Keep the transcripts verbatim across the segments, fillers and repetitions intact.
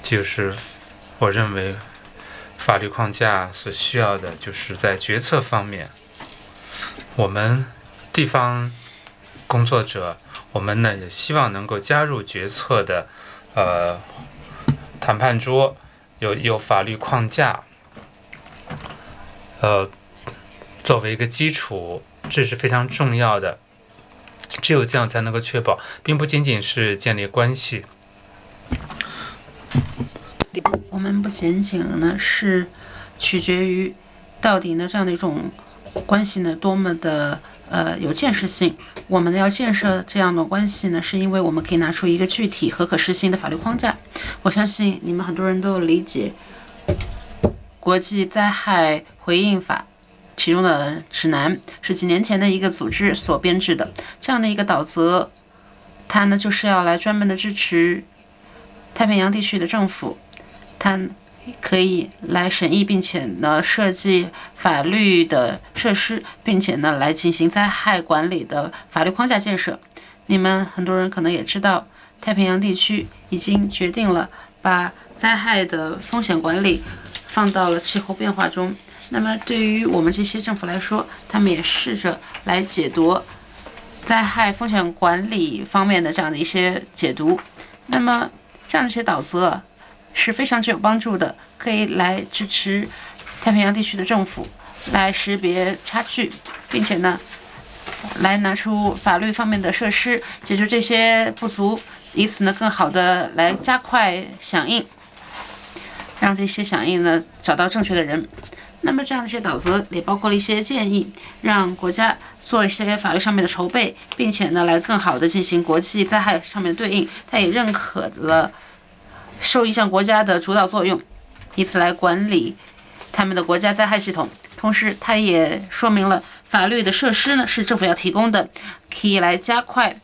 就是我认为法律框架所需要的，就是在决策方面，我们地方工作者，我们呢也希望能够加入决策的呃谈判桌，有有法律框架，呃作为一个基础，这是非常重要的。只有这样才能够确保，并不仅仅是建立关系。 我们不仅仅呢是取决于到底呢这样的一种关系呢多么的呃有建设性，我们要建设这样的关系呢，是因为我们可以拿出一个具体和可实行的法律框架。我相信你们很多人都有理解国际灾害回应法。其中的指南是几年前的一个组织所编制的，这样的一个导则，它呢就是要来专门的支持太平洋地区的政府，它可以来审议并且呢设计法律的设施，并且呢来进行灾害管理的法律框架建设。你们很多人可能也知道，太平洋地区已经决定了把灾害的风险管理放到了气候变化中。那么对于我们这些政府来说，他们也试着来解读灾害风险管理方面的这样的一些解读。那么这样的一些导则是非常具有帮助的，可以来支持太平洋地区的政府来识别差距，并且呢来拿出法律方面的设施，解决这些不足，以此呢更好的来加快响应，让这些响应呢找到正确的人。那么这样的一些导则也包括了一些建议，让国家做一些法律上面的筹备，并且呢来更好的进行国际灾害上面的对应。它也认可了受影响国家的主导作用，以此来管理他们的国家灾害系统。同时它也说明了法律的设施呢是政府要提供的，可以来加快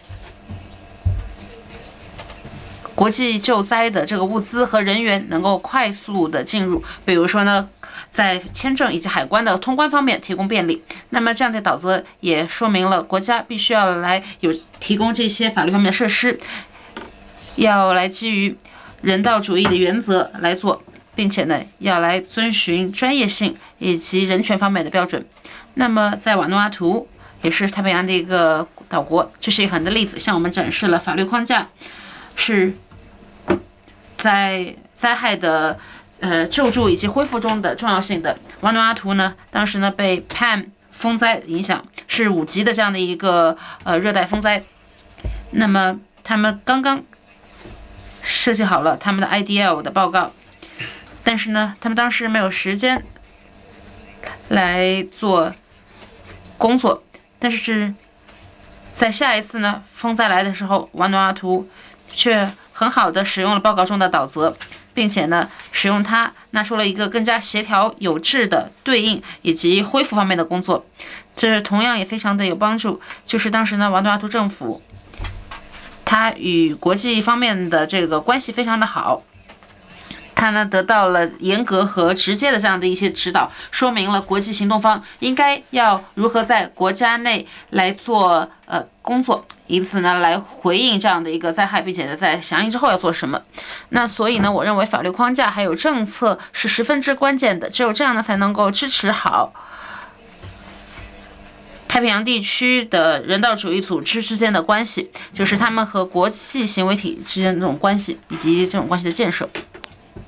国际救灾的这个物资和人员能够快速的进入，比如说呢，在签证以及海关的通关方面提供便利。那么这样的导则也说明了国家必须要来有提供这些法律方面的设施，要来基于人道主义的原则来做，并且呢要来遵循专业性以及人权方面的标准。那么在瓦努阿图也是太平洋的一个岛国，这是一个很的例子，向我们展示了法律框架是在灾害的呃救助以及恢复中的重要性的。瓦努阿图呢，当时呢被判风灾影响是五级的这样的一个呃热带风灾。那么他们刚刚设计好了他们的 I D L 的报告，但是呢，他们当时没有时间来做工作。但是在下一次呢风灾来的时候，瓦努阿图却很好的使用了报告中的导则，并且呢使用它拿出了一个更加协调有致的对应以及恢复方面的工作。这同样也非常的有帮助，就是当时呢瓦努阿图政府它与国际方面的这个关系非常的好，它呢得到了严格和直接的这样的一些指导，说明了国际行动方应该要如何在国家内来做呃工作，以此呢来回应这样的一个灾害，并且呢在响应之后要做什么。那所以呢，我认为法律框架还有政策是十分之关键的，只有这样呢才能够支持好太平洋地区的人道主义组织之间的关系，就是他们和国际行为体之间的这种关系，以及这种关系的建设。